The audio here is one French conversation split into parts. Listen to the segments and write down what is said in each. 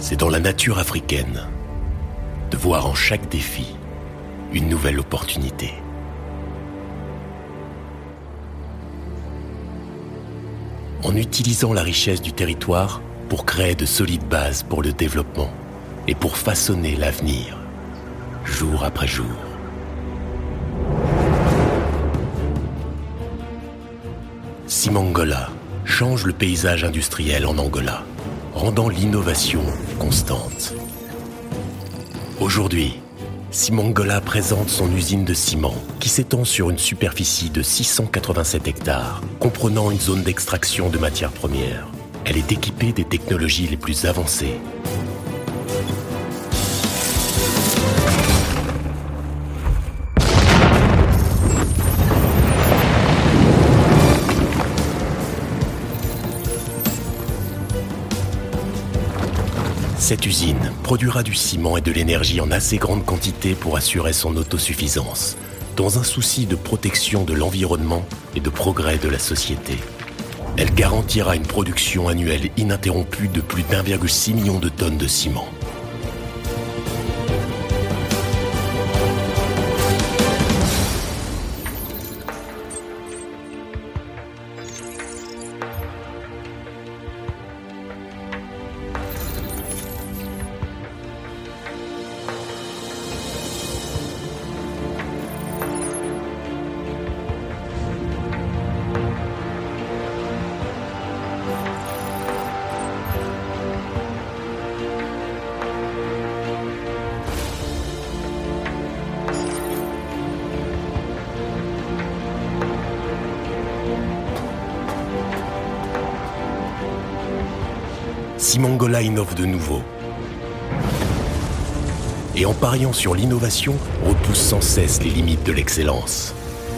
C'est dans la nature africaine de voir en chaque défi une nouvelle opportunité. En utilisant la richesse du territoire pour créer de solides bases pour le développement et pour façonner l'avenir, jour après jour. Simangola change le paysage industriel en Angola, rendant l'innovation constante. Aujourd'hui, Simangola présente son usine de ciment qui s'étend sur une superficie de 687 hectares, comprenant une zone d'extraction de matières premières. Elle est équipée des technologies les plus avancées. Cette usine produira du ciment et de l'énergie en assez grande quantité pour assurer son autosuffisance, dans un souci de protection de l'environnement et de progrès de la société. Elle garantira une production annuelle ininterrompue de plus d'1,6 million de tonnes de ciment. Simangola innove de nouveau. Et en pariant sur l'innovation, repousse sans cesse les limites de l'excellence.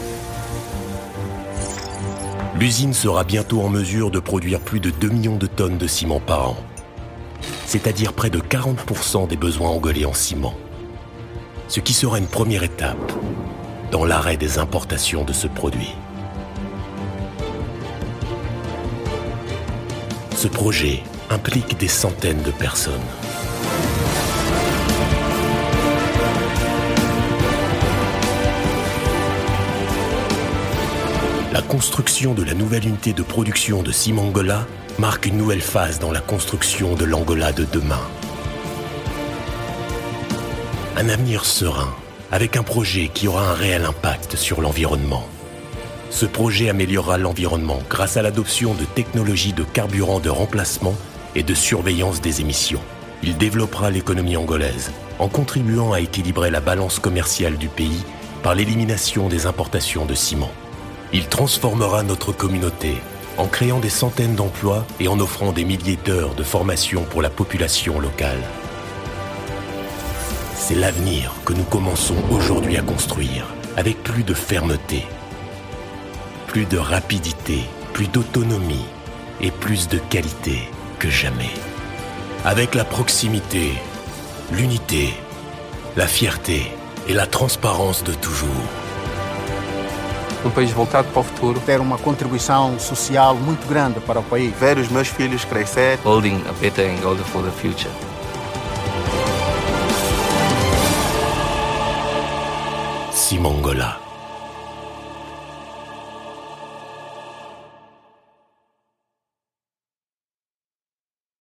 L'usine sera bientôt en mesure de produire plus de 2 millions de tonnes de ciment par an, c'est-à-dire près de 40% des besoins angolais en ciment, ce qui sera une première étape dans l'arrêt des importations de ce produit. Ce projet implique des centaines de personnes. La construction de la nouvelle unité de production de Simangola marque une nouvelle phase dans la construction de l'Angola de demain. Un avenir serein, avec un projet qui aura un réel impact sur l'environnement. Ce projet améliorera l'environnement grâce à l'adoption de technologies de carburant de remplacement et de surveillance des émissions. Il développera l'économie angolaise en contribuant à équilibrer la balance commerciale du pays par l'élimination des importations de ciment. Il transformera notre communauté en créant des centaines d'emplois et en offrant des milliers d'heures de formation pour la population locale. C'est l'avenir que nous commençons aujourd'hui à construire avec plus de fermeté, plus de rapidité, plus d'autonomie et plus de qualité que jamais. Avec la proximité, l'unité, la fierté et la transparence de toujours. País voltado para o futuro. Ter uma contribuição social muito grande para o país. Ver os meus filhos crescer. Building a better Angola for the future. Simangola.